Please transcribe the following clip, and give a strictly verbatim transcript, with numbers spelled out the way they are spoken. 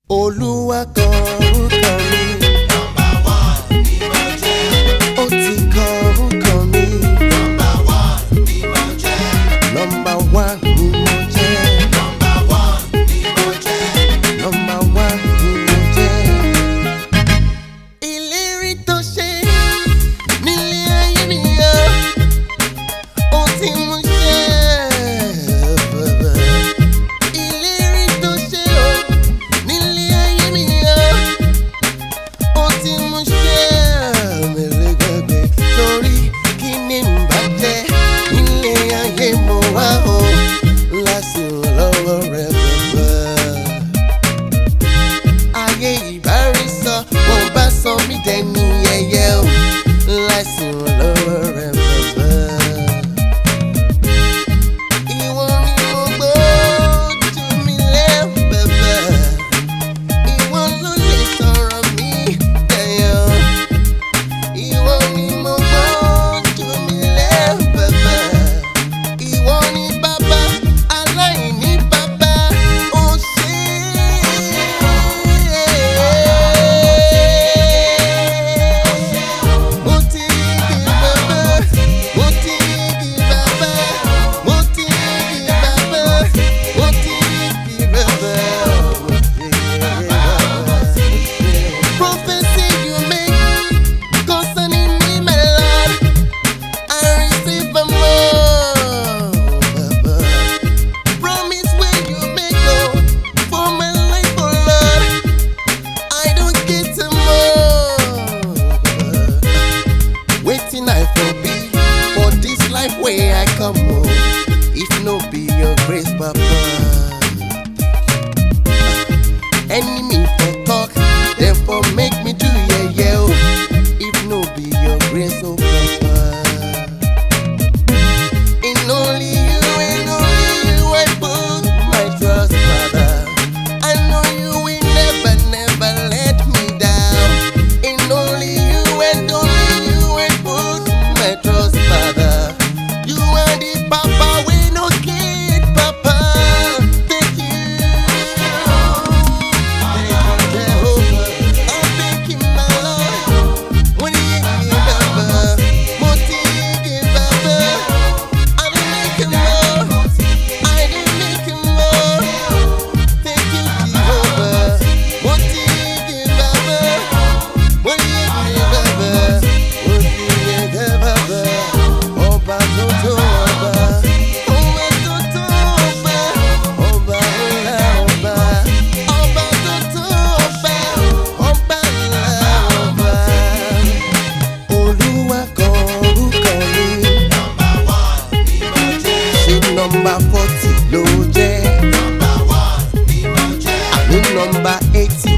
Olúwa kọ orúkọ mi. Number one ni mo jẹ́. Ó ti kọ orúkọ mi. Number one ni mo jẹ́. Number one ni mo jẹ́. Number one ni mo jẹ́. Number one ni mo jẹ́. Ìlérí tó ṣe nílé ayé mi yọ, ó ti mú ṣẹ. Ìlérí tó ṣe o nílé ayé mi yọ, ó ti mú ṣẹ. Mèrè gbàgbé torí kí ni n bá jẹ́ nílé ayé mo wá o lásìkò lọ́wọ́ rẹ̀ bàbá. Ayé ìbárí sọ, mo bá sọ mí dẹni yẹyẹ o lásìkò lọ́wọ́ rẹ̀ bàbá. Ìwọ ni mo gbójú mi lé bàbá. Ìwọ ló lè sọ̀rọ̀ mi dayọ̀. Ìwọ ni mo gbójú mi lé bàbá. Ìwọ ni bàbá aláìní bàbá. Ó ṣe mo ti di bàbá, mo ti di bàbá, mo ti di bàbá, mo ti di bàbá. Prophecy you make concerning me, my Lord, I receive a more, Baba. Promise where you make go for my life, oh Lord, I don't get some more, Baba. Waiting I for be for this life where I come home. If no be your grace, Papa. Enemy for talk, therefore make me do yeah yeah. Oh. If no be your grace, oh Papa. In only you and only you I put my trust, Father. I know you will never, never let me down. In only you and only you I put my trust, Father. You are the Papa, we no kid, Papa. Thank you. Thank you, Jehovah. I thank you, my Lord. When you give Baba, Moti give Baba. I didn't make him more. I didn't make him more. Thank you, Jehovah. Moti give Baba. When you give Baba, Moti give Baba. Ọba tuntun ọba, ọba tuntun ọba, ọba ńlá ọba, ọba tuntun ọba, ọba ńlá ọba. Olúwa kọ orúkọ mi. Number one ni mo jẹ́. Ṣé nọmba forty ló jẹ́? Number one ni mo jẹ́. Àbí nọmba eighty